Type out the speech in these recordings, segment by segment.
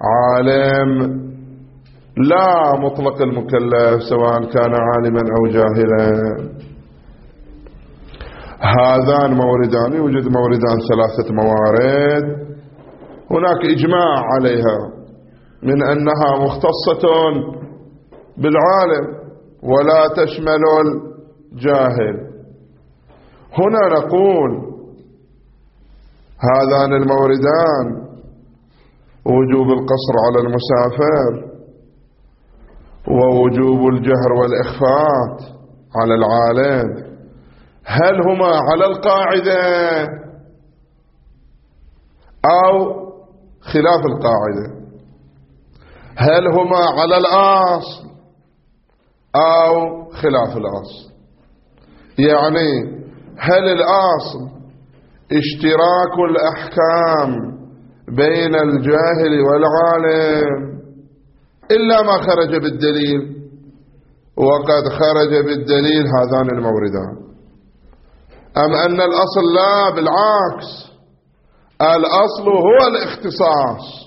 عالم لا مطلق المكلف سواء كان عالما أو جاهلا. هذان موردان، يوجد موردان 3 موارد هناك إجماع عليها من أنها مختصة بالعالم ولا تشمل الجاهل. هنا نقول هذان الموردان وجوب القصر على المسافر ووجوب الجهر والإخفاء على العالم، هل هما على القاعدة أو خلاف القاعدة؟ هل هما على الأصل أو خلاف الأصل؟ يعني هل الأصل اشتراك الأحكام بين الجاهل والعالم إلا ما خرج بالدليل، وقد خرج بالدليل هذان الموردان، أم أن الأصل لا، بالعكس الأصل هو الاختصاص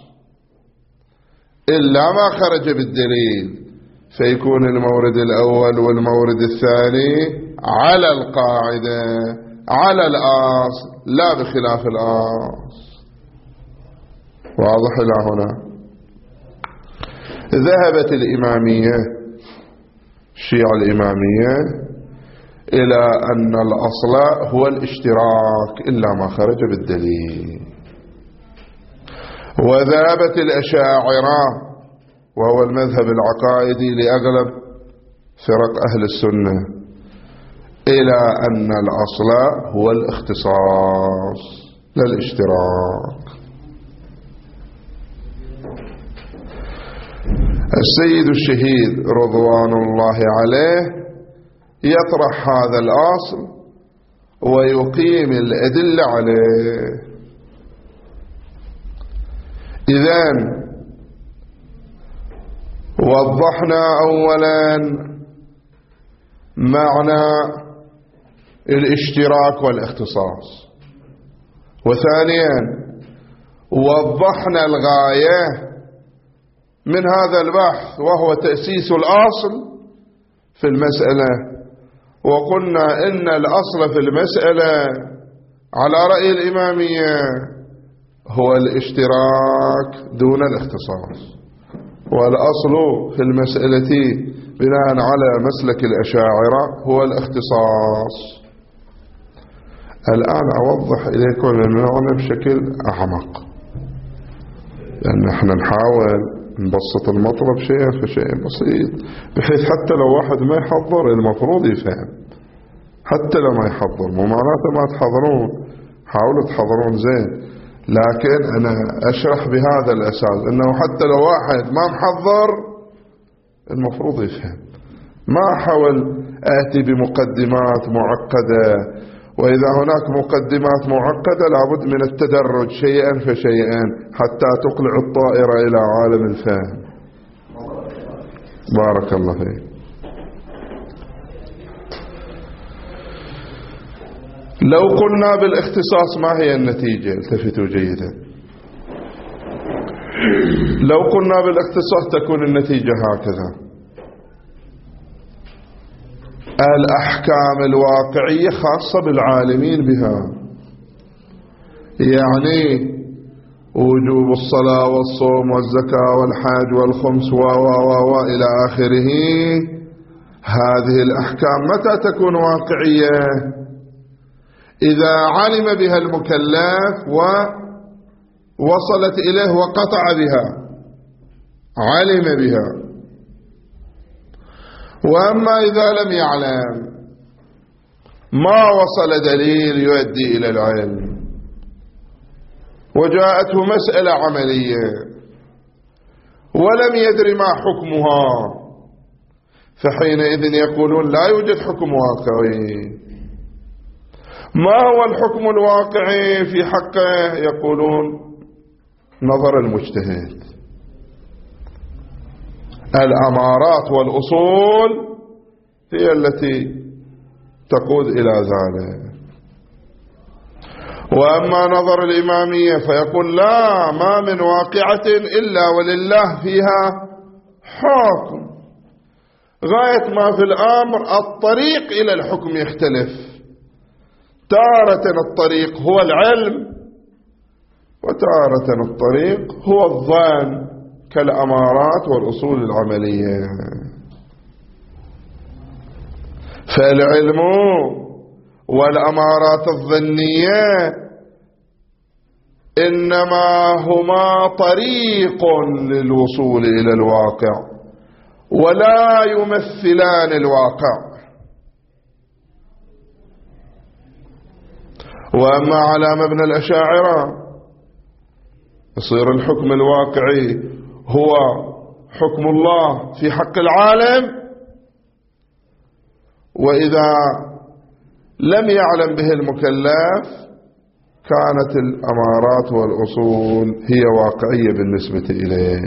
إلا ما خرج بالدليل، فيكون المورد الأول والمورد الثاني على القاعدة على الأصل لا بخلاف الأصل. واضح إلى هنا؟ ذهبت الإمامية، الشيعة الإمامية، إلى أن الأصل هو الاشتراك إلا ما خرج بالدليل. وذهبت الأشاعرة وهو المذهب العقائدي لأغلب فرق أهل السنة إلى أن الأصل هو الاختصاص لا الاشتراك. السيد الشهيد رضوان الله عليه يطرح هذا الأصل ويقيم الأدلة عليه. إذن وضحنا أولا معنى الاشتراك والاختصاص، وثانيا وضحنا الغاية من هذا البحث وهو تأسيس الأصل في المسألة، وقلنا إن الأصل في المسألة على رأي الإمامية هو الاشتراك دون الاختصاص، والأصل في المسألة بناء على مسلك الأشاعرة هو الاختصاص. الآن أوضح إليكم المعنى بشكل أعمق، لأن احنا نحاول نبسط المطلب شيء فشيء بسيط، بحيث حتى لو واحد ما يحضر المفروض يفهم، حتى لو ما يحضر، مو معناته ما تحضرون، حاولوا تحضرون زين، لكن أنا أشرح بهذا الأساس أنه حتى لو واحد ما محضر المفروض يفهم. ما أحاول آتي بمقدمات معقدة، وإذا هناك مقدمات معقدة لابد من التدرج شيئا فشيئا حتى تقلع الطائرة إلى عالم الفهم. بارك الله فيك. لو قلنا بالاختصاص ما هي النتيجة؟ التفتوا جيدا. لو قلنا بالاختصاص تكون النتيجة هكذا: الأحكام الواقعية خاصة بالعالمين بها، يعني وجوب الصلاة والصوم والزكاة والحج والخمس إلى آخره. هذه الأحكام متى تكون واقعية؟ إذا علم بها المكلف ووصلت إليه وقطع بها، علم بها. وأما إذا لم يعلم ما وصل دليل يؤدي إلى العلم وجاءته مسألة عملية ولم يدر ما حكمها، فحينئذ يقولون لا يوجد حكم واقعي. ما هو الحكم الواقعي في حقه؟ يقولون نظر المجتهد. الأمارات والأصول هي التي تقود إلى ذلك. وأما نظر الإمامية فيقول لا، ما من واقعة إلا ولله فيها حكم، غاية ما في الأمر الطريق إلى الحكم يختلف، تارة الطريق هو العلم وتارة الطريق هو الظن كالأمارات والأصول العملية. فالعلم والأمارات الظنية إنما هما طريق للوصول إلى الواقع ولا يمثلان الواقع. وأما على مبنى الأشاعرة يصير الحكم الواقعي هو حكم الله في حق العالم، وإذا لم يعلم به المكلف كانت الأمارات والأصول هي واقعية بالنسبة إليه.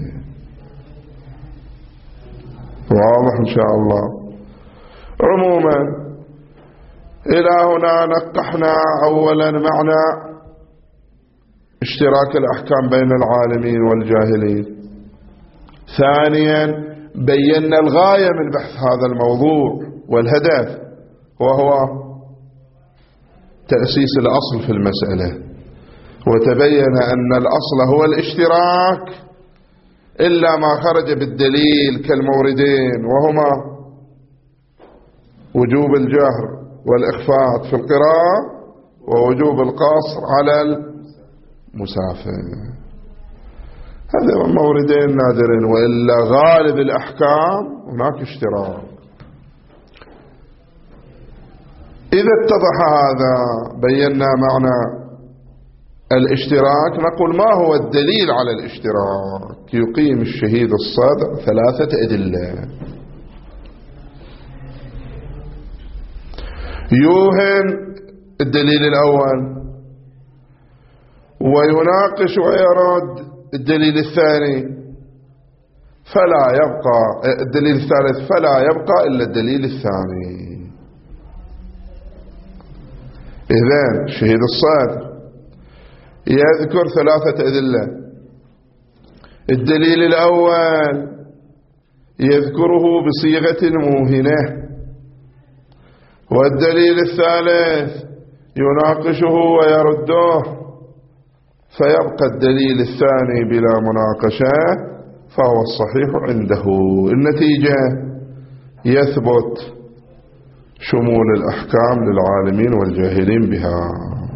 واضح إن شاء الله. عموما إلى هنا نقحنا أولا معنى اشتراك الأحكام بين العالمين والجاهلين. ثانيا بينا الغاية من بحث هذا الموضوع والهدف، وهو تأسيس الأصل في المسألة، وتبين أن الأصل هو الاشتراك إلا ما خرج بالدليل كالموردين، وهما وجوب الجهر والإخفاء في القراءة ووجوب القصر على المسافر. هذا موردين نادرين، وإلا غالب الأحكام هناك اشتراك. إذا اتضح هذا بينا معنى الاشتراك، نقول ما هو الدليل على الاشتراك؟ يقيم الشهيد الصادق 3 أدلة. يوهن الدليل الأول ويناقش ويرد الدليل الثاني، فلا يبقى الدليل الثالث، فلا يبقى إلا الدليل الثاني. إذن الشهيد الصادق يذكر 3 أدلة. الدليل الأول يذكره بصيغة موهنة، والدليل الثالث يناقشه ويرده، فيبقى الدليل الثاني بلا مناقشة، فهو الصحيح عنده. النتيجة يثبت شمول الأحكام للعالمين والجاهلين بها.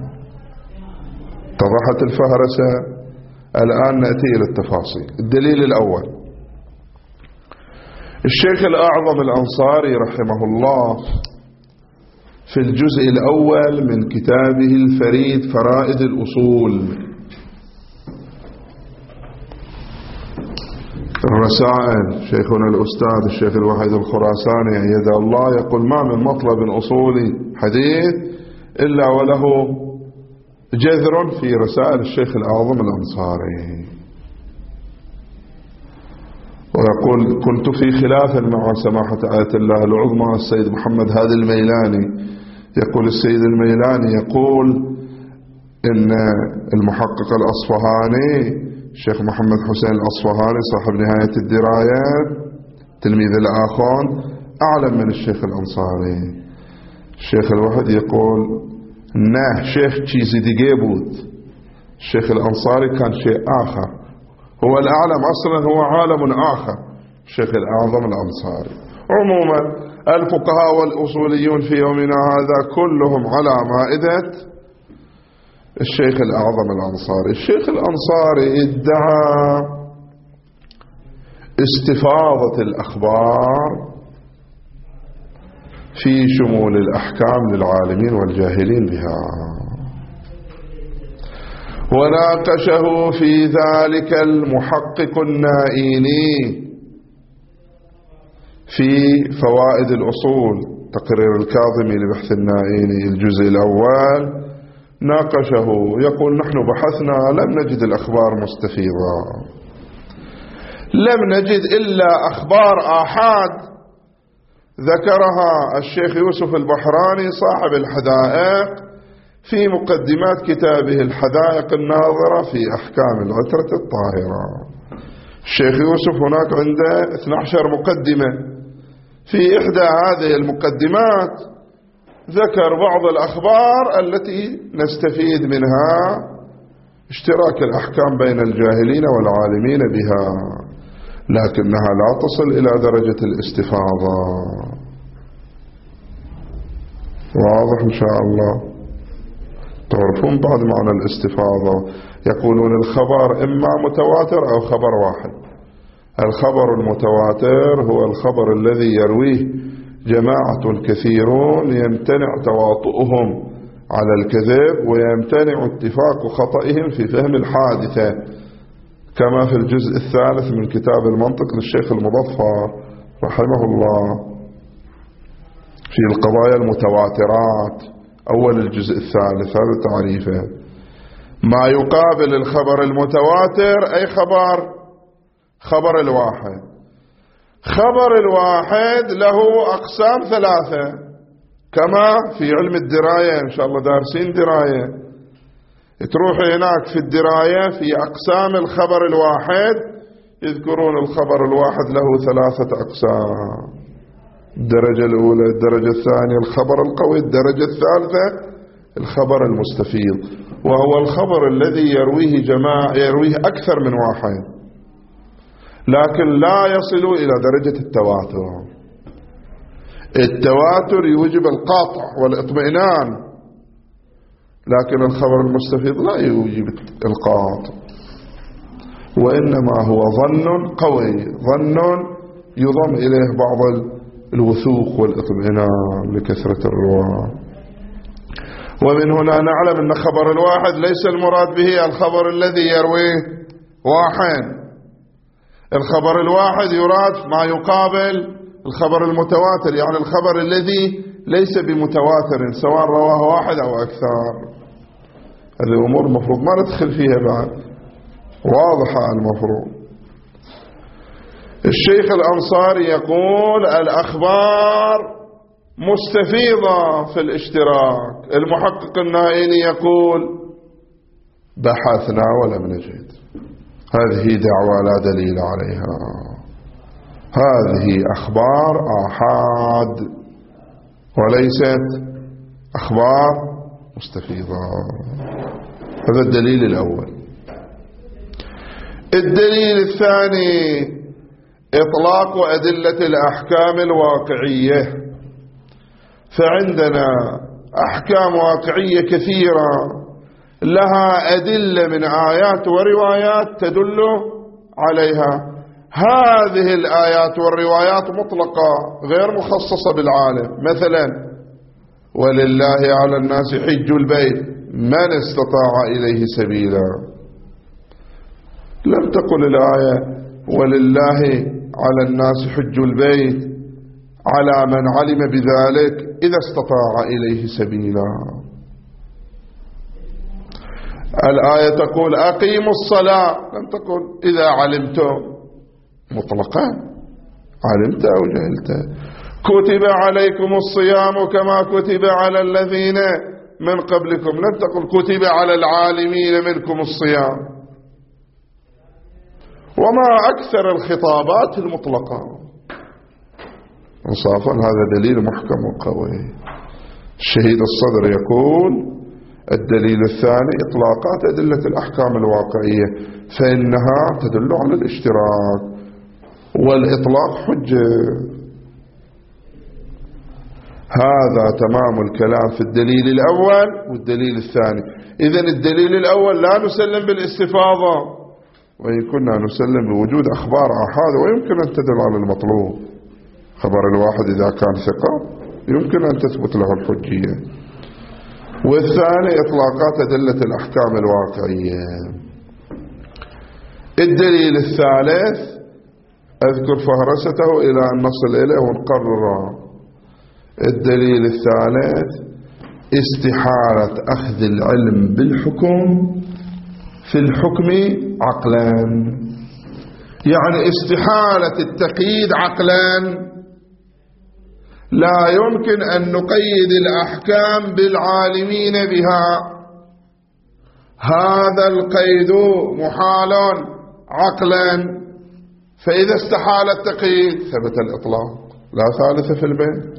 اتضحت الفهرسة. الآن نأتي إلى التفاصيل. الدليل الأول، الشيخ الأعظم الأنصاري رحمه الله في الجزء الأول من كتابه الفريد فرائد الأصول، الرسائل، شيخنا الأستاذ الشيخ الوحيد الخراساني أيده الله يقول: ما من مطلب أصولي حديث إلا وله جذر في رسائل الشيخ الأعظم الأنصاري. ويقول: كنت في خلاف مع سماحة آية الله العظمى السيد محمد هادي الميلاني. يقول السيد الميلاني يقول إن المحقق الأصفهاني الشيخ محمد حسين الأصفهاني صاحب نهاية الدرايات تلميذ الآخون أعلم من الشيخ الأنصاري. الشيخ الوحيد يقول: نه شيخ چیزی دیگه بود، الشيخ الأنصاري كان شيء آخر، هو الأعلم أصلا، هو عالم آخر، الشيخ الأعظم الأنصاري. عموما الفقهاء والأصوليون في يومنا هذا كلهم على مائدة الشيخ الأعظم الأنصاري. الشيخ الأنصاري ادعى استفاضة الأخبار في شمول الأحكام للعالمين والجاهلين بها، وناقشه في ذلك المحقق النائيني في فوائد الأصول، تقرير الكاظمي لبحث النائيني الجزء الأول، ناقشه. يقول: نحن بحثنا لم نجد الأخبار مستفيضة، لم نجد إلا أخبار آحاد ذكرها الشيخ يوسف البحراني صاحب الحدائق في مقدمات كتابه الحدائق الناظرة في أحكام العترة الطاهرة. الشيخ يوسف هناك عنده 12 مقدمة، في إحدى هذه المقدمات ذكر بعض الأخبار التي نستفيد منها اشتراك الأحكام بين الجاهلين والعالمين بها، لكنها لا تصل إلى درجة الاستفاضة. واضح إن شاء الله؟ تعرفون بعد معنى الاستفاضة، يقولون الخبر إما متواتر أو خبر واحد. الخبر المتواتر هو الخبر الذي يرويه جماعة كثيرون يمتنع تواطؤهم على الكذب ويمتنع اتفاق خطئهم في فهم الحادثة، كما في الجزء الثالث من كتاب المنطق للشيخ المظفر رحمه الله في القضايا المتواترات، أول الجزء الثالث، هذا تعريفه. ما يقابل الخبر المتواتر أي خبر الواحد. خبر الواحد له أقسام 3 كما في علم الدراية، إن شاء الله دارسين دراية، تروح هناك في الدراية في أقسام الخبر الواحد يذكرون الخبر الواحد له 3 أقسام: الدرجة الأولى، الدرجة الثانية الخبر القوي، الدرجة الثالثة الخبر المستفيض، وهو الخبر الذي يرويه أكثر من واحد لكن لا يصل إلى درجة التواتر. التواتر يوجب القاطع والإطمئنان، لكن الخبر المستفيض لا يوجب القاطع، وإنما هو ظن قوي، ظن يضم إليه بعض الوثوق والإطمئنان لكثرة الرواة. ومن هنا نعلم أن خبر الواحد ليس المراد به الخبر الذي يرويه واحد. الخبر الواحد يراد ما يقابل الخبر المتواتر، يعني الخبر الذي ليس بمتواتر سواء رواه واحد أو أكثر. هذه أمور المفروض ما ندخل فيها بعد، واضحة المفروض. الشيخ الأنصاري يقول الأخبار مستفيضة في الاشتراك. المحقق النائني يقول بحثنا ولم نجد. هذه دعوة لا دليل عليها، هذه أخبار آحاد وليست أخبار مستفيضة. هذا الدليل الأول. الدليل الثاني إطلاق أدلة الأحكام الواقعية. فعندنا أحكام واقعية كثيرة لها أدلة من آيات وروايات تدل عليها. هذه الآيات والروايات مطلقة غير مخصصة بالعالم. مثلا ولله على الناس حج البيت من استطاع إليه سبيلا. لم تقل الآية ولله على الناس حج البيت على من علم بذلك إذا استطاع إليه سبيلا. الآية تقول أقيموا الصلاة، لم تقل إذا علمتم، مطلقا علمت أو جهلت. كتب عليكم الصيام كما كتب على الذين من قبلكم، لم تقل كتب على العالمين منكم الصيام. وما أكثر الخطابات المطلقة. انصافا هذا دليل محكم وقوي. الشهيد الصدر يقول الدليل الثاني إطلاقات أدلة الأحكام الواقعية، فإنها تدل على الاشتراك، والإطلاق حجة. هذا تمام الكلام في الدليل الأول والدليل الثاني. إذن الدليل الأول لا نسلم بالاستفاضة، وإن كنا نسلم بوجود أخبار آحاد ويمكن أن تدل على المطلوب. خبر الواحد إذا كان ثقة يمكن أن تثبت له الحجية. والثاني إطلاقات أدلة الأحكام الواقعية. الدليل الثالث أذكر فهرسته إلى أن نصل إليه ونقرره. الدليل الثالث استحالة أخذ العلم بالحكم في الحكم عقلا، يعني استحالة التقييد عقلا لا يمكن أن نقيد الأحكام بالعالمين بها، هذا القيد محال عقلا، فإذا استحال التقييد ثبت الإطلاق، لا ثالث في البيت.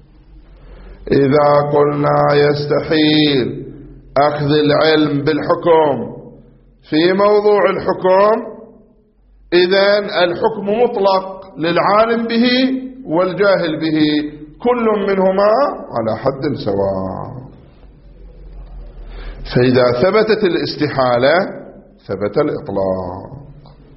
إذا قلنا يستحيل أخذ العلم بالحكم في موضوع الحكم، إذن الحكم مطلق للعالم به والجاهل به، كل منهما على حد سواء. فإذا ثبتت الاستحالة ثبت الإطلاق.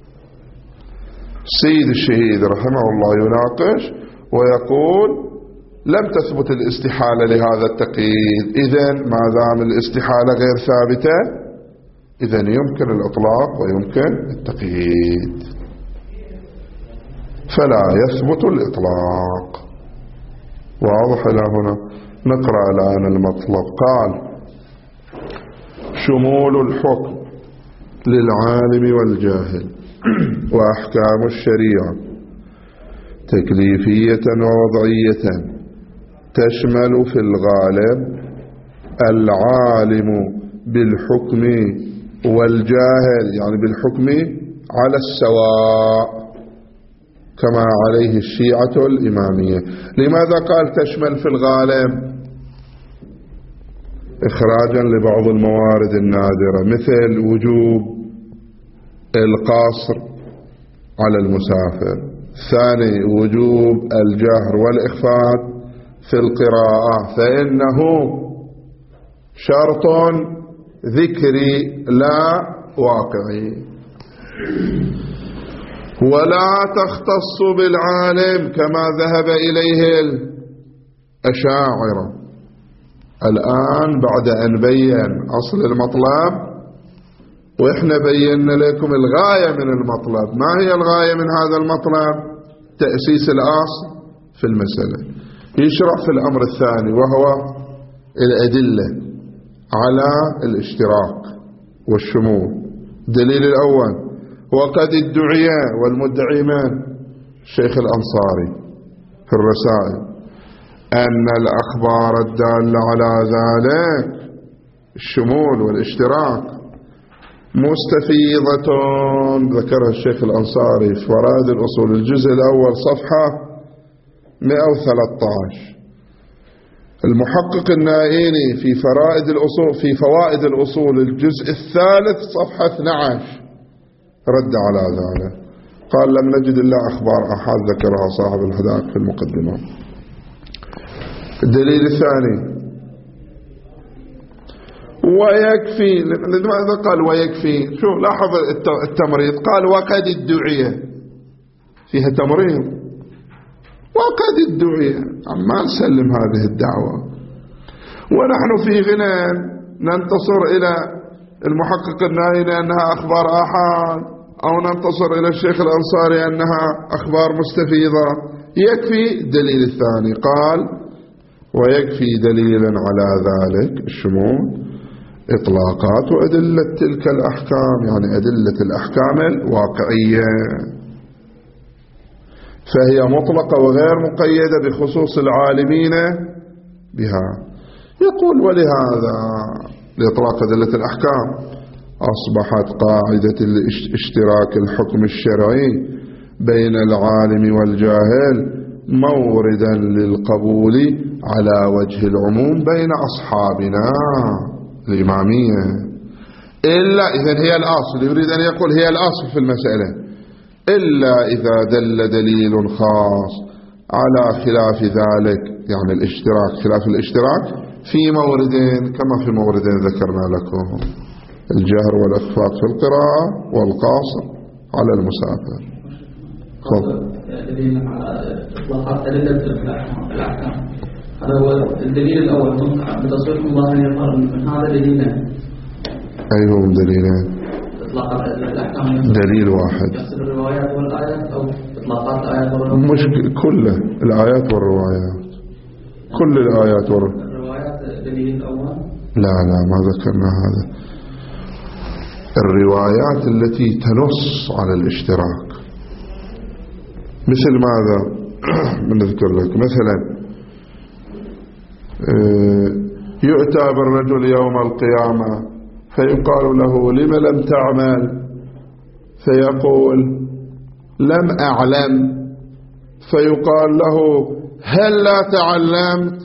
سيد الشهيد رحمه الله يناقش ويقول لم تثبت الاستحالة لهذا التقييد، إذن ما دام الاستحالة غير ثابتة إذن يمكن الإطلاق ويمكن التقييد، فلا يثبت الإطلاق. واضح إلى هنا؟ نقرأ الآن المطلب. قال: شمول الحكم للعالم والجاهل وأحكام الشريعة تكليفية ووضعية تشمل في الغالب العالم بالحكم والجاهل، يعني بالحكم على السواء كما عليه الشيعة الإمامية. لماذا قال تشمل في الغالب؟ إخراجا لبعض الموارد النادرة، مثل وجوب القصر على المسافر، ثاني وجوب الجهر والإخفاء في القراءة، فإنه شرط ذكري لا واقعي. ولا تختص بالعالم كما ذهب إليه الأشاعرة. الآن بعد أن بين أصل المطلب وإحنا بينا لكم الغاية من المطلب. ما هي الغاية من هذا المطلب؟ تأسيس الأصل في المسألة. يشرح في الأمر الثاني وهو الأدلة على الاشتراك والشمول. الدليل الأول: وقد ادعي، والمدعي من؟ الشيخ الأنصاري في الرسائل، أن الأخبار الدالة على ذلك الشمول والاشتراك مستفيضة، ذكرها الشيخ الأنصاري في فرائد الأصول الجزء الأول صفحة 113. المحقق النائيني في فرائد الأصول في فوائد الأصول الجزء الثالث صفحة 12 رد على ذلك، قال: لم نجد إلا أخبار أحد ذكرها صاحب الهدايا في المقدمة. الدليل الثاني: ويكفي. لماذا قال ويكفي؟ شوف لاحظ التمريض، قال وقد ادعي، فيها تمريض، وقد ادعي، ما نسلم هذه الدعوة. ونحن في غنى ننتصر إلى المحقق النائي أنها أخبار آحاد، أو ننتصر إلى الشيخ الأنصاري أنها أخبار مستفيضة. يكفي الدليل الثاني. قال: ويكفي دليلا على ذلك الشمول إطلاقات وأدلة تلك الأحكام، يعني أدلة الأحكام الواقعية، فهي مطلقة وغير مقيدة بخصوص العالمين بها. يقول: ولهذا لإطلاق أدلة الأحكام أصبحت قاعدة اشتراك الحكم الشرعي بين العالم والجاهل موردا للقبول على وجه العموم بين أصحابنا الإمامية. إلا إذن هي الأصل، يريد أن يقول هي الأصل في المسألة، إلا إذا دل دليل خاص على خلاف ذلك، يعني الاشتراك، خلاف الاشتراك في موردين كما في موردين ذكرنا لكم: الجهر والإخفاء في القراءة والقاصر على المسافر. دليل على إطلاقات أدلة الأحكام، هذا هو الدليل الأول بتصريح الله أن يقال من هذا دليلين. أي هم دليلين؟ إطلاقات الأحكام دليل واحد، يقصد الروايات والآيات أو إطلاقات الآيات والروايات؟ مش كله، الآيات والروايات، كل الآيات الروايات الدليل الأول؟ لا ما ذكرنا هذا. الروايات التي تنص على الاشتراك مثل ماذا؟ نذكر لك مثلا يؤتى بالرجل يوم القيامة فيقال له لم لم تعمل، فيقول لم أعلم، فيقال له هل لا تعلمت؟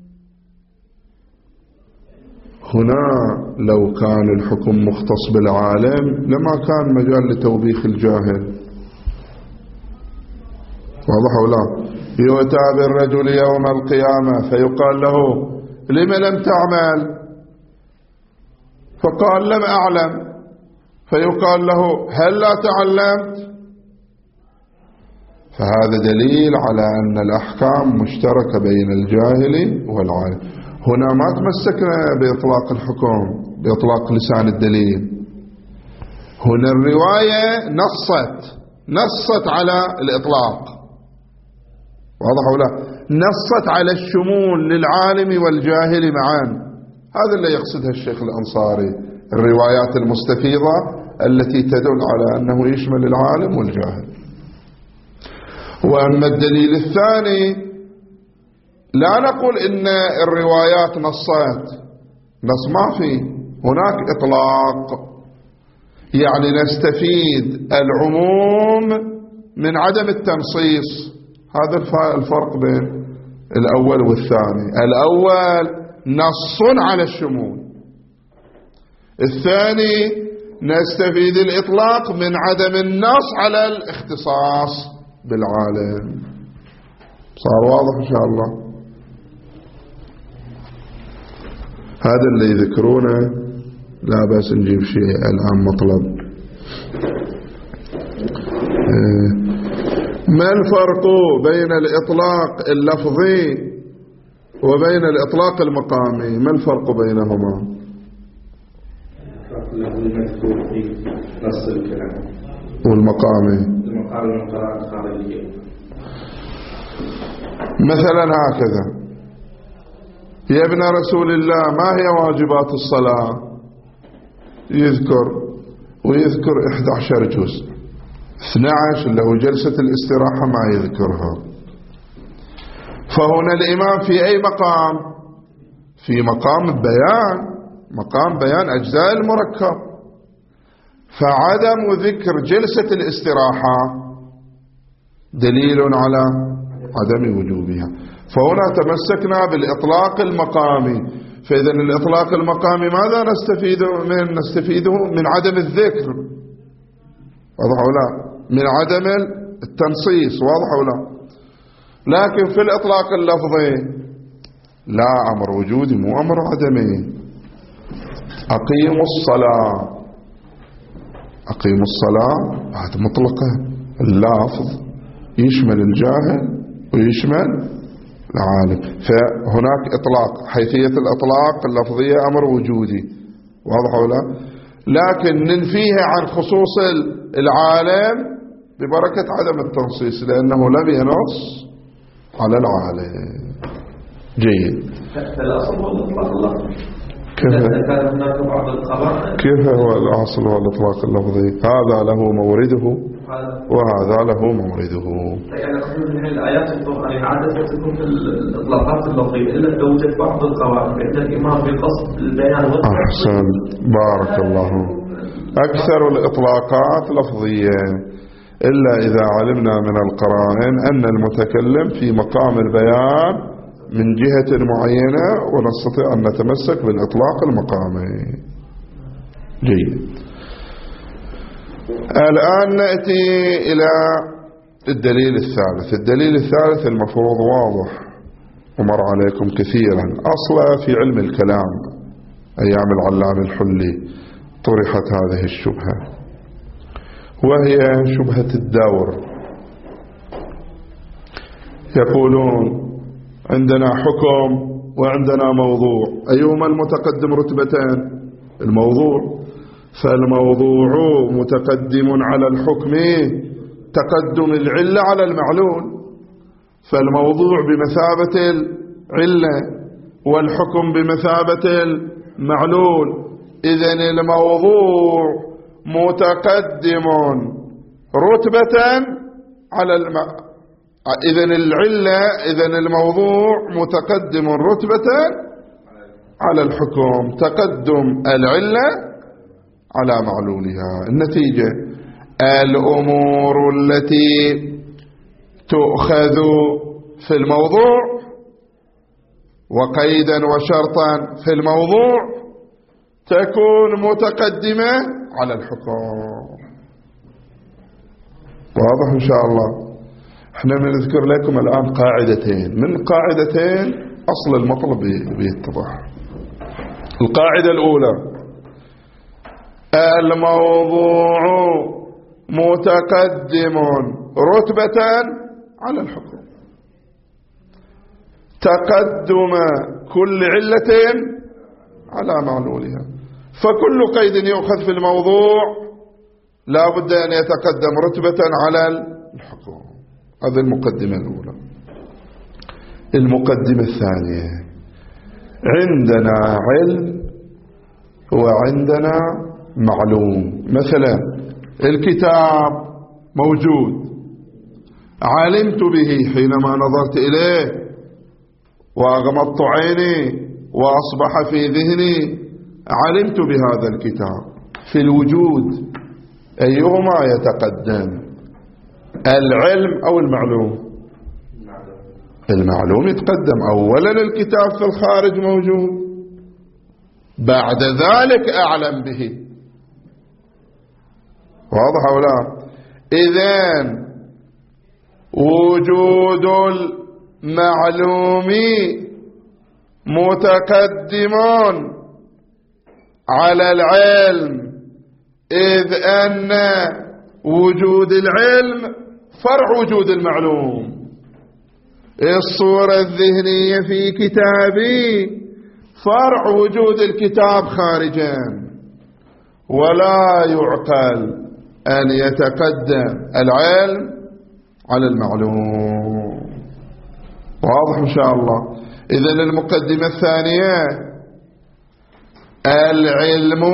هنا لو كان الحكم مختص بالعالم لما كان مجال لتوبيخ الجاهل. واضح أو لا؟ يؤتى بالرجل يوم القيامة فيقال له لم لم تعمل؟ فقال لم أعلم، فيقال له هل لا تعلمت؟ فهذا دليل على أن الأحكام مشتركة بين الجاهل والعالم. هنا ما تمسكنا بإطلاق الحكم بإطلاق لسان الدليل، هنا الرواية نصت على الإطلاق. واضح ولا؟ نصت على الشمول للعالم والجاهل معا. هذا اللي يقصدها الشيخ الأنصاري، الروايات المستفيضة التي تدل على أنه يشمل العالم والجاهل. وأما الدليل الثاني لا نقول إن الروايات نص ما في، هناك إطلاق، يعني نستفيد العموم من عدم التنصيص. هذا الفرق بين الأول والثاني. الأول نص على الشمول، الثاني نستفيد الإطلاق من عدم النص على الاختصاص بالعالم. صار واضح إن شاء الله؟ هذا اللي يذكرونه، لا بأس نجيب شيء الآن مطلب. ما الفرق بين الإطلاق اللفظي وبين الإطلاق المقامي؟ ما الفرق بينهما؟ الإطلاق اللفظي مذكور في نص الكلام، والمقامي المقامي مقررات خارجية. مثلا هكذا: يا ابن رسول الله ما هي واجبات الصلاة؟ ويذكر 11 جزء، 12 اللي هو جلسة الاستراحة ما يذكرها. فهنا الإمام في أي مقام؟ في مقام بيان أجزاء المركب، فعدم ذكر جلسة الاستراحة دليل على عدم وجوبها. فهنا تمسكنا بالإطلاق المقامي. فإذا الإطلاق المقامي ماذا نستفيده من عدم الذكر، واضح ولا؟ من عدم التنصيص، واضح ولا؟ لكن في الإطلاق اللفظي لا، أمر وجودي مو أمر عدمي. أقيموا الصلاة هذا مطلقة، اللفظ يشمل الجاهل ويشمل العالم. فهناك إطلاق، حيثية الإطلاق اللفظية أمر وجودي، واضح ولا؟ لكن ننفيها عن خصوص العالم ببركة عدم التنصيص، لأنه لم ينص على العالم. جيد. فالأصل هو الإطلاق اللفظي. كيف هو الأصل هو الإطلاق اللفظي؟ هذا له مورده وهذا له مورده. يعني من الآيات القرآنية عادة تكون في الإطلاقات اللفظية إلا توجد بعض القواعد بأن الإمام بقصد البيان. أحسن، بارك الله. أكثر الإطلاقات لفظية، إلا إذا علمنا من القرائن أن المتكلم في مقام البيان من جهة معينة ونستطيع أن نتمسك بالإطلاق المقامي. جيد. الآن نأتي إلى الدليل الثالث. الدليل الثالث المفروض واضح ومر عليكم كثيرا، أصلا في علم الكلام أيام العلام الحلي طرحت هذه الشبهة، وهي شبهة الدور. يقولون عندنا حكم وعندنا موضوع، أيهما المتقدم رتبتين؟ الموضوع. فالموضوع متقدم على الحكم تقدم العلة على المعلول، فالموضوع بمثابة العلة والحكم بمثابة المعلول. إذن الموضوع متقدم رتبة إذن العلة، إذن الموضوع متقدم رتبة على الحكم، تقدم العلة على معلولها. النتيجة الأمور التي تؤخذ في الموضوع وقيدا وشرطا في الموضوع تكون متقدمة على الحكم. واضح إن شاء الله؟ احنا بنذكر لكم الآن قاعدتين، من قاعدتين أصل المطلب بيتضح. القاعدة الأولى الموضوع متقدم رتبة على الحكم، تقدم كل علة على معلولها، فكل قيد يؤخذ في الموضوع لا بد أن يتقدم رتبة على الحكم. هذه المقدمة الأولى. المقدمة الثانية عندنا علم وعندنا معلوم. مثلا الكتاب موجود، علمت به حينما نظرت إليه وأغمضت عيني وأصبح في ذهني، علمت بهذا الكتاب. في الوجود أيهما يتقدم، العلم أو المعلوم؟ المعلوم يتقدم. أولا الكتاب في الخارج موجود، بعد ذلك أعلم به. واضح أو لا؟ إذن وجود المعلوم متقدم على العلم، إذ أن وجود العلم فرع وجود المعلوم. الصورة الذهنية في كتابي فرع وجود الكتاب خارجا، ولا يعقل أن يتقدم العلم على المعلوم. واضح إن شاء الله؟ إذن المقدمة الثانية العلم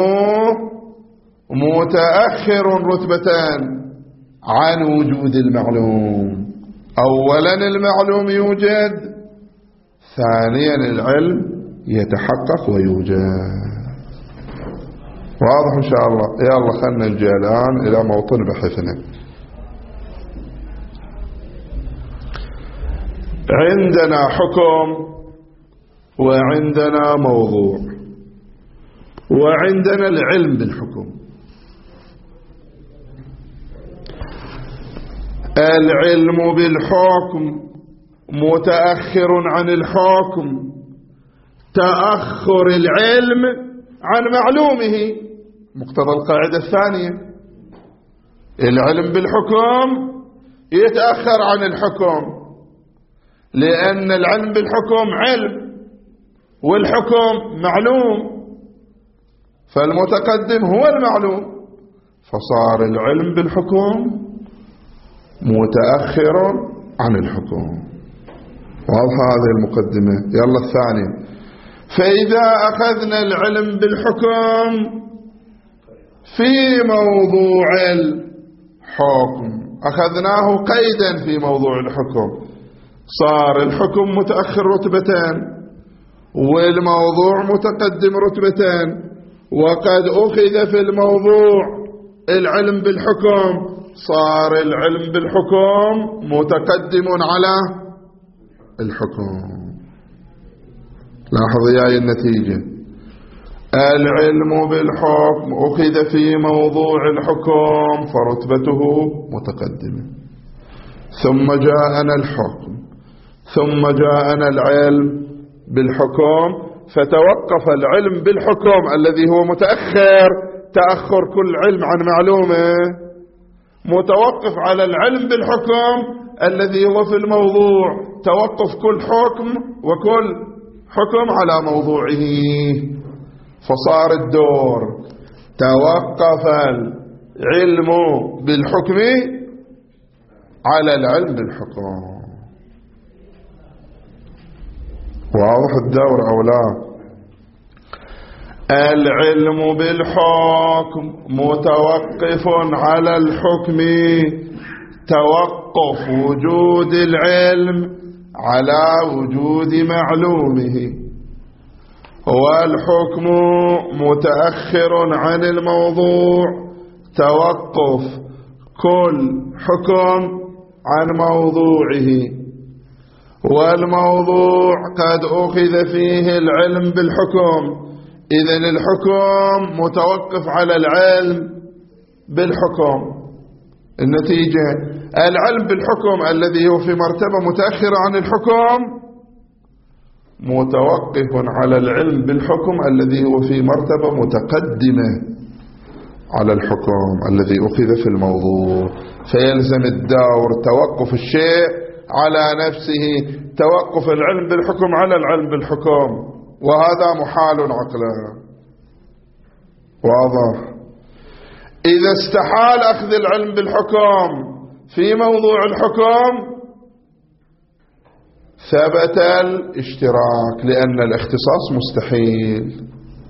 متأخر رتبة عن وجود المعلوم. أولا المعلوم يوجد، ثانيا العلم يتحقق ويوجد. واضح إن شاء الله؟ يلا خلنا نجي الآن إلى موطن بحثنا. عندنا حكم وعندنا موضوع وعندنا العلم بالحكم. العلم بالحكم متأخر عن الحكم، تأخر العلم عن معلومه، مقتضى القاعدة الثانية. العلم بالحكم يتأخر عن الحكم، لأن العلم بالحكم علم والحكم معلوم، فالمتقدم هو المعلوم، فصار العلم بالحكم متأخر عن الحكم. واضحة هذه المقدمة؟ يلا الثانية. فإذا أخذنا العلم بالحكم في موضوع الحكم، أخذناه قيدا في موضوع الحكم، صار الحكم متأخر رتبتان والموضوع متقدم رتبتان. وقد أخذ في الموضوع العلم بالحكم، صار العلم بالحكم متقدم على الحكم. لاحظ يا النتيجة، العلم بالحكم أخذ في موضوع الحكم فرتبته متقدمة، ثم جاءنا الحكم، ثم جاءنا العلم بالحكم، فتوقف العلم بالحكم الذي هو متأخر، تأخر كل علم عن معلومه، متوقف على العلم بالحكم الذي هو في الموضوع، توقف كل حكم وكل حكم على موضوعه. فصار الدور توقف العلم بالحكم على العلم بالحكم. واضح الدور أو لا؟ العلم بالحكم متوقف على الحكم، توقف وجود العلم على وجود معلومه، والحكم متأخر عن الموضوع توقف كل حكم عن موضوعه، والموضوع قد أخذ فيه العلم بالحكم، إذن الحكم متوقف على العلم بالحكم. النتيجة العلم بالحكم الذي هو في مرتبة متأخرة عن الحكم متوقف على العلم بالحكم الذي هو في مرتبة متقدمة على الحكم الذي أخذ في الموضوع، فيلزم الدور توقف الشيء على نفسه، توقف العلم بالحكم على العلم بالحكم، وهذا محال عقلا. واضح؟ إذا استحال أخذ العلم بالحكم في موضوع الحكم ثبت الاشتراك، لأن الاختصاص مستحيل،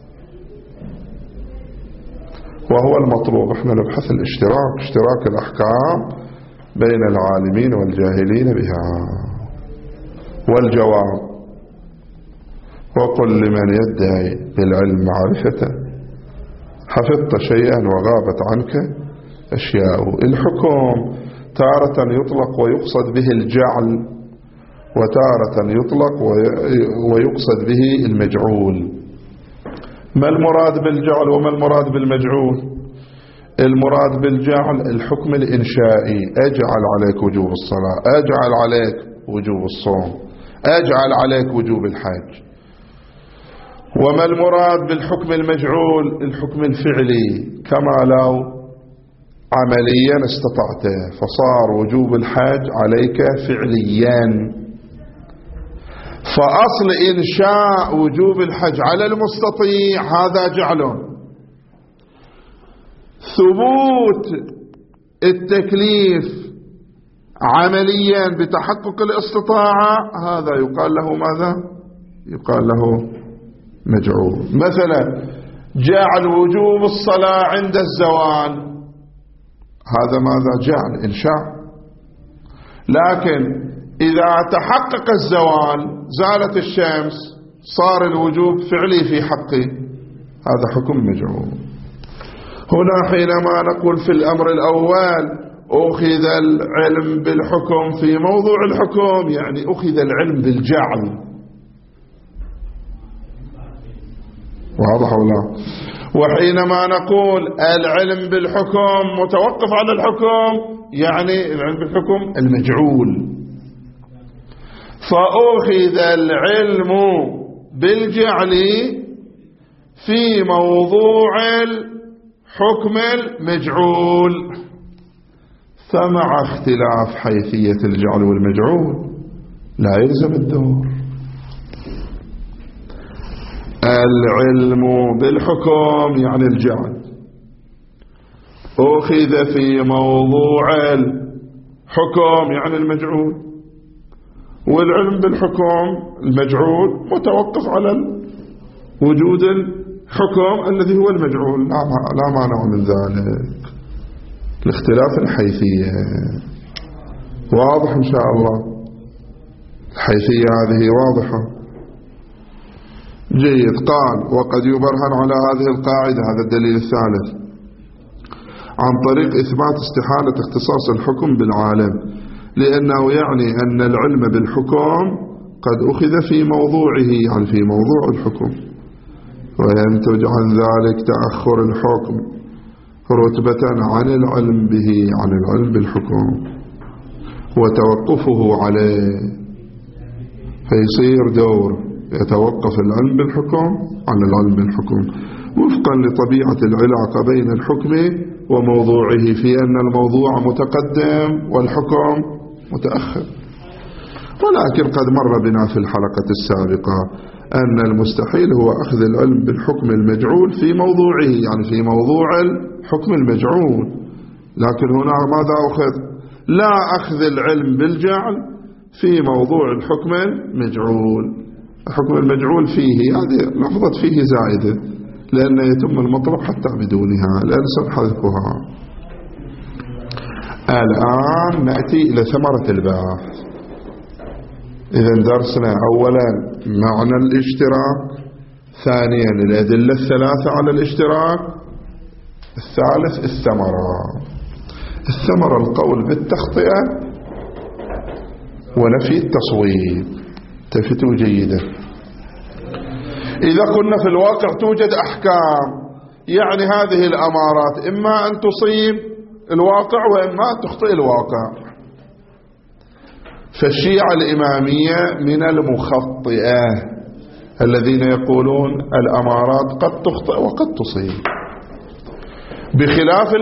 وهو المطلوب. احنا نبحث الاشتراك، اشتراك الأحكام بين العالمين والجاهلين بها. والجواب: وقل لمن يدعي بالعلم معرفة حفظت شيئا وغابت عنك أشياء. الحكم تارة يطلق ويقصد به الجعل، وتارة يطلق ويقصد به المجعول. ما المراد بالجعل وما المراد بالمجعول؟ المراد بالجعل الحكم الإنشائي، أجعل عليك وجوب الصلاة، أجعل عليك وجوب الصوم، أجعل عليك وجوب الحج. وما المراد بالحكم المجعول؟ الحكم الفعلي، كما لو عمليا استطعته فصار وجوب الحج عليك فعليا. فأصل إنشاء وجوب الحج على المستطيع هذا جعل. ثبوت التكليف عمليا بتحقق الاستطاعة هذا يقال له ماذا؟ يقال له مجعول. مثلا جعل وجوب الصلاة عند الزوال، هذا ماذا؟ جعل إنشاء. لكن إذا تحقق الزوال، زالت الشمس، صار الوجوب فعلي في حقه، هذا حكم مجعول. هنا حينما نقول في الأمر الأول أخذ العلم بالحكم في موضوع الحكم، يعني أخذ العلم بالجعل. واضح ولا؟ وحينما نقول العلم بالحكم متوقف على الحكم، يعني العلم بالحكم المجعول. فأخذ العلم بالجعل في موضوع الحكم المجعول، فمع اختلاف حيثية الجعل والمجعول لا يلزم الدور. العلم بالحكم يعني الجعل أخذ في موضوع الحكم يعني المجعول، والعلم بالحكم المجعول متوقف على وجود الحكم الذي هو المجعول، لا مانع من ذلك لاختلاف الحيثية. واضح إن شاء الله؟ الحيثية هذه واضحة. جيد. قال: وقد يبرهن على هذه القاعدة، هذا الدليل الثالث، عن طريق إثبات استحالة اختصاص الحكم بالعالم، لأنه يعني أن العلم بالحكم قد أخذ في موضوعه، يعني في موضوع الحكم، وينتج عن ذلك تأخر الحكم رتبة عن العلم به، عن العلم بالحكم، وتوقفه عليه، فيصير دور يتوقف العلم بالحكم عن العلم بالحكم، وفقا لطبيعة العلاقة بين الحكم وموضوعه، في أن الموضوع متقدم والحكم متأخر. ولكن قد مر بنا في الحلقة السابقة أن المستحيل هو أخذ العلم بالحكم المجعول في موضوعه، يعني في موضوع الحكم المجعول. لكن هنا ماذا أخذ؟ لا أخذ العلم بالجعل في موضوع الحكم المجعول. الحكم المجعول فيه، هذه لفظة فيه زائدة، لأن يتم المطلب حتى بدونها، لأن سنحذفها. الآن نأتي إلى ثمرة البحث. إذا درسنا أولا معنى الاشتراك، ثانيا الأدلة الثلاثة على الاشتراك، الثالث الثمرة القول بالتخطئة ونفي التصويب. تفتوا جيدا. إذا كنا في الواقع توجد أحكام، يعني هذه الأمارات إما أن تصيب الواقع وإما أن تخطئ الواقع. فالشيعة الإمامية من المخطئة الذين يقولون الأمارات قد تخطئ وقد تصيب، بخلاف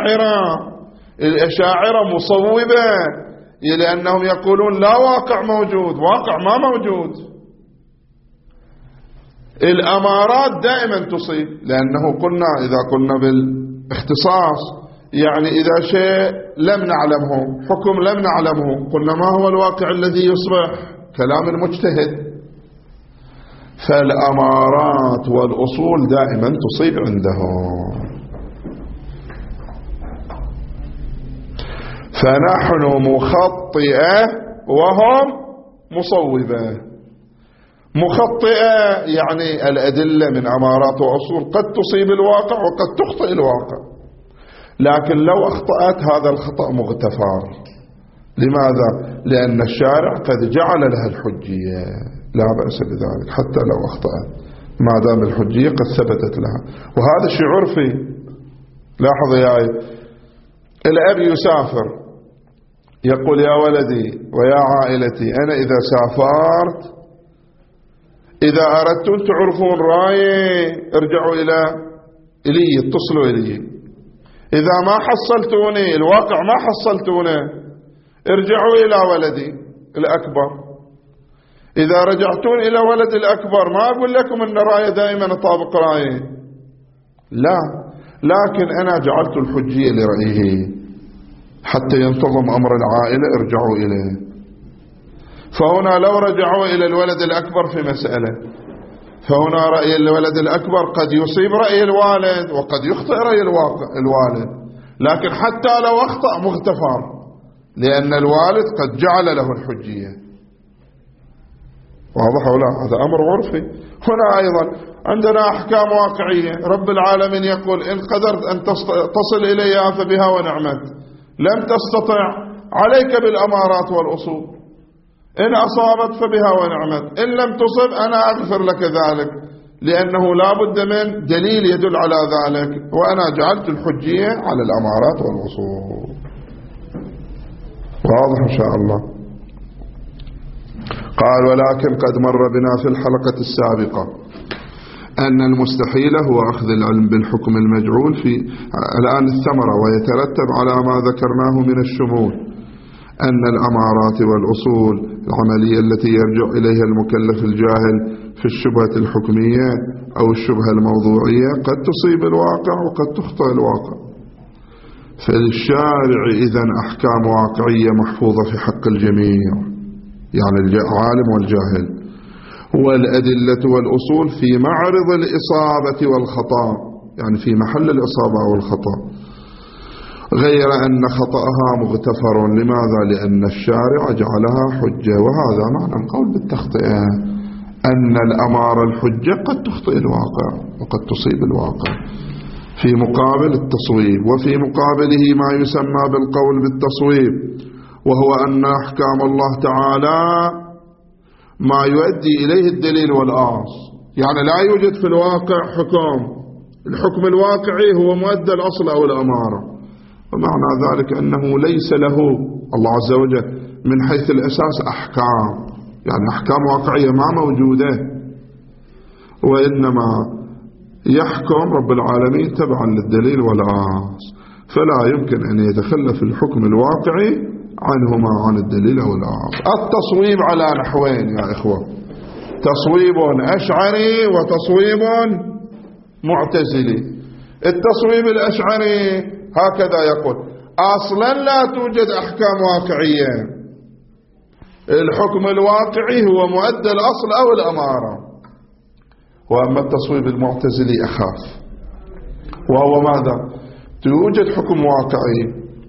الأشاعرة مصوبة، لأنهم يقولون لا واقع موجود، واقع ما موجود. الأمارات دائما تصيب، لأنه إذا قلنا بالاختصاص يعني إذا شيء لم نعلمه، حكم لم نعلمه، قلنا ما هو الواقع الذي يصبح؟ كلام المجتهد. فالأمارات والأصول دائما تصيب عندهم. فنحن مخطئة وهم مصوبة. مخطئة يعني الأدلة من أمارات وأصول قد تصيب الواقع وقد تخطئ الواقع، لكن لو أخطأت هذا الخطأ مغتفر. لماذا؟ لأن الشارع قد جعل لها الحجية، لا بأس بذلك حتى لو أخطأت ما دام الحجية قد ثبتت لها. وهذا شيء عرفي. لاحظ يا الأب يسافر يقول يا ولدي ويا عائلتي أنا إذا سافرت إذا أردتم تعرفون رأيي ارجعوا إلي اتصلوا إلي، إذا ما حصلتوني الواقع ما حصلتونه ارجعوا إلى ولدي الأكبر. إذا رجعتون إلى ولد الأكبر ما أقول لكم أن رأيي دائما طابق رأيي، لا، لكن أنا جعلت الحجية لرأيه حتى ينتظم أمر العائلة ارجعوا إليه. فهنا لو رجعوا إلى الولد الأكبر في مسألة، فهنا رأي الولد الأكبر قد يصيب رأي الوالد وقد يخطئ رأي الوالد، لكن حتى لو أخطأ مغتفر لأن الوالد قد جعل له الحجية. واضح ولا؟ هذا أمر عرفي. هنا أيضا عندنا أحكام واقعية. رب العالمين يقول إن قدرت أن تصل إليها فبها ونعمت، لم تستطع عليك بالأمارات والأصول، إن أصابت فبها ونعمت، إن لم تصب أنا أغفر لك ذلك، لأنه لا بد من دليل يدل على ذلك، وأنا جعلت الحجية على الأمارات والأصول. واضح إن شاء الله. قال ولكن قد مر بنا في الحلقة السابقة أن المستحيل هو أخذ العلم بالحكم المجعول في الآن الثمرة، ويترتب على ما ذكرناه من الشمول أن الأمارات والأصول العملية التي يرجع إليها المكلف الجاهل في الشبهة الحكمية أو الشبهة الموضوعية قد تصيب الواقع وقد تخطئ الواقع. فالشارع إذن أحكام واقعية محفوظة في حق الجميع، يعني العالم والجاهل، والأدلة والأصول في معرض الإصابة والخطأ، يعني في محل الإصابة والخطأ، غير أن خطأها مغتفر. لماذا؟ لأن الشارع جعلها حجة. وهذا معنى القول بالتخطئة، أن الأمارة الحجة قد تخطئ الواقع وقد تصيب الواقع في مقابل التصويب. وفي مقابله ما يسمى بالقول بالتصويب، وهو أن أحكام الله تعالى ما يؤدي إليه الدليل والآص، يعني لا يوجد في الواقع الحكم الواقعي هو مؤدى الأصل أو الأمارة، ومعنى ذلك أنه ليس له الله عز وجل من حيث الأساس أحكام، يعني أحكام واقعية ما موجودة، وإنما يحكم رب العالمين تبعا للدليل والآص، فلا يمكن أن يتخلف الحكم الواقعي عنهما عن الدليل أو الآص. التصويب على نحوين يا إخوة، تصويب أشعري وتصويب معتزلي. التصويب الأشعري هكذا يقول: أصلا لا توجد أحكام واقعية، الحكم الواقعي هو مؤدى الأصل أو الأمارة. وأما التصويب المعتزلي أخاف، وهو ماذا؟ توجد حكم واقعي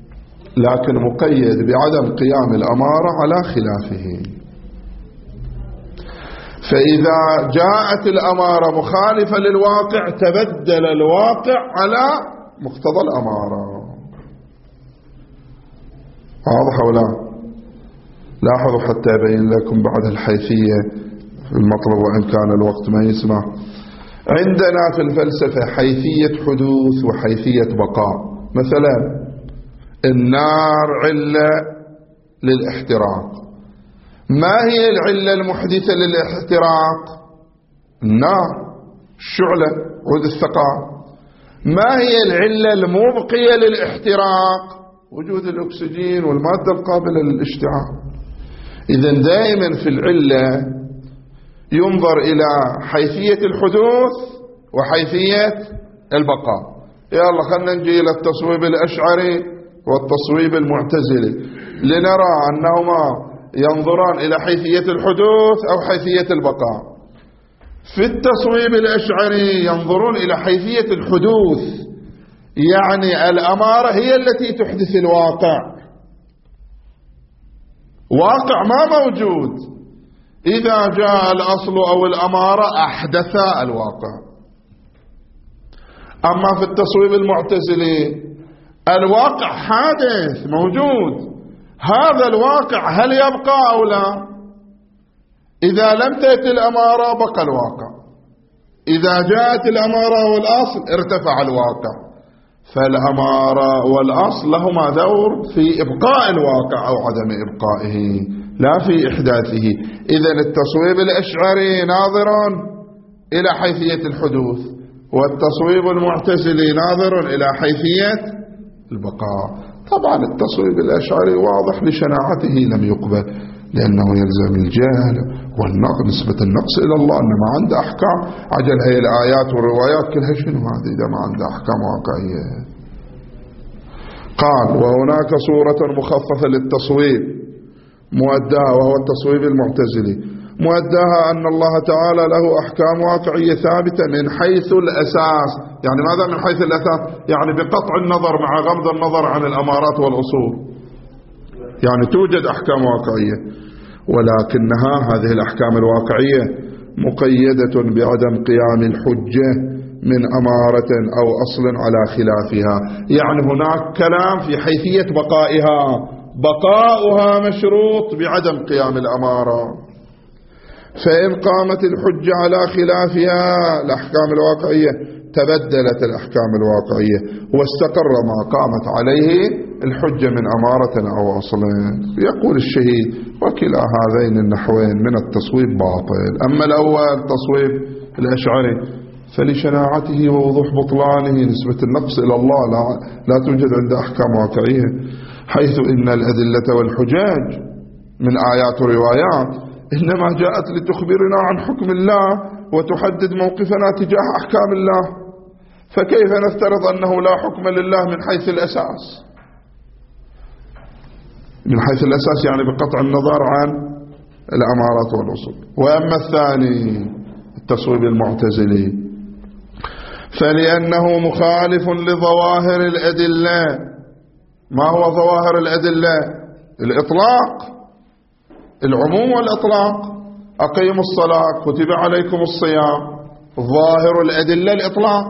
لكن مقيد بعدم قيام الأمارة على خلافه. فإذا جاءت الأمارة مخالفة للواقع تبدل الواقع على مقتضى الأمارة. واضح ولا؟ لاحظوا حتى أبين لكم بعد الحيثية في المطلب وإن كان الوقت ما يسمح. عندنا في الفلسفة حيثية حدوث وحيثية بقاء. مثلا النار علة للاحتراق. ما هي العلة المحدثة للاحتراق؟ النار، الشعلة، عود الثقاب. ما هي العلة المبقية للاحتراق؟ وجود الأكسجين والمادة القابلة للاشتعال. إذن دائما في العلة ينظر إلى حيثية الحدوث وحيثية البقاء. يلا خلنا نجي إلى التصويب الأشعري والتصويب المعتزلي لنرى أنهما ينظران إلى حيثية الحدوث أو حيثية البقاء. في التصويب الأشعري ينظرون إلى حيثية الحدوث، يعني الأمارة هي التي تحدث الواقع. واقع ما موجود، إذا جاء الأصل أو الأمارة أحدثا الواقع. أما في التصويب المعتزلي الواقع حادث موجود، هذا الواقع هل يبقى أو لا؟ إذا لم تأتي الأمارة بقى الواقع، إذا جاءت الأمارة والأصل ارتفع الواقع. فالأمارة والأصل لهما دور في إبقاء الواقع أو عدم إبقائه، لا في إحداثه. إذن التصويب الأشعري ناظر إلى حيثية الحدوث، والتصويب المعتزلي ناظر إلى حيثية البقاء. طبعا التصويب الأشعري واضح لشناعته لم يقبل، لأنه يلزم الجهل والنقص، نسبة النقص إلى الله، أنه ما عنده أحكام. عجل هي الآيات والروايات كلها شنو هذه إذا ما عنده أحكام واقعية. قال وهناك صورة مخففة للتصويب مؤداها، وهو التصويب المعتزلي، مؤداها أن الله تعالى له أحكام واقعية ثابتة من حيث الأساس. يعني ماذا من حيث الأساس؟ يعني بقطع النظر مع غمض النظر عن الأمارات والأصول، يعني توجد أحكام واقعية، ولكنها هذه الأحكام الواقعية مقيدة بعدم قيام الحجة من أمارة أو أصل على خلافها. يعني هناك كلام في حيثية بقائها، بقاؤها مشروط بعدم قيام الأمارة. فإن قامت الحجة على خلافها الأحكام الواقعية تبدلت الأحكام الواقعية واستقر ما قامت عليه الحجة من أمارة أو أصل. يقول الشهيد وكلا هذين النحوين من التصويب باطل. أما الأول تصويب الأشعري فلشناعته ووضوح بطلانه نسبة النقص إلى الله لا توجد عنده أحكام واقعية، حيث إن الأدلة والحجاج من آيات وروايات إنما جاءت لتخبرنا عن حكم الله وتحدد موقفنا تجاه أحكام الله، فكيف نفترض أنه لا حكم لله من حيث الأساس؟ من حيث الأساس يعني بقطع النظر عن الأمارات والأصول. وأما الثاني التصويب المعتزلي فلأنه مخالف لظواهر الأدلة. ما هو ظواهر الأدلة؟ الإطلاق، العموم والإطلاق. أقيموا الصلاة، كتب عليكم الصيام، ظاهر الأدلة الإطلاق،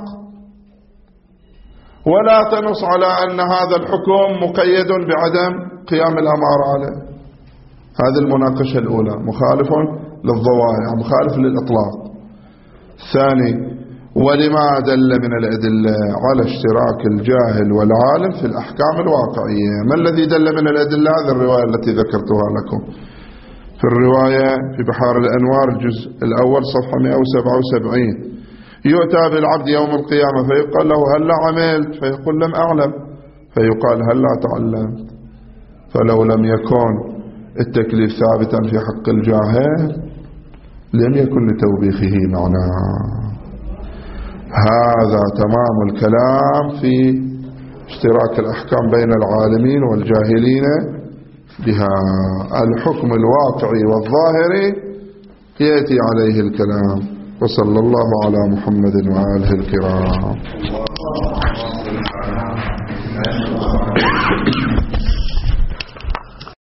ولا تنص على أن هذا الحكم مقيد بعدم قيام الأمارة عليه. هذه المناقشة الأولى، مخالف للظواهر، مخالف للإطلاق. الثاني ولما دل من الأدلة على اشتراك الجاهل والعالم في الأحكام الواقعية. ما الذي دل من الأدلة؟ هذه الرواية التي ذكرتها لكم في الرواية في بحار الأنوار الجزء الأول صفحة 177. يؤتى بالعبد يوم القيامة فيقال له هل عملت؟ فيقول لم أعلم، فيقال هل تعلمت؟ فلو لم يكن التكليف ثابتا في حق الجاهل لم يكن لتوبيخه معناه. هذا تمام الكلام في اشتراك الأحكام بين العالمين والجاهلين بها. الحكم الواقعي والظاهري يأتي عليه الكلام. وصلى الله على محمد وآله الكرام.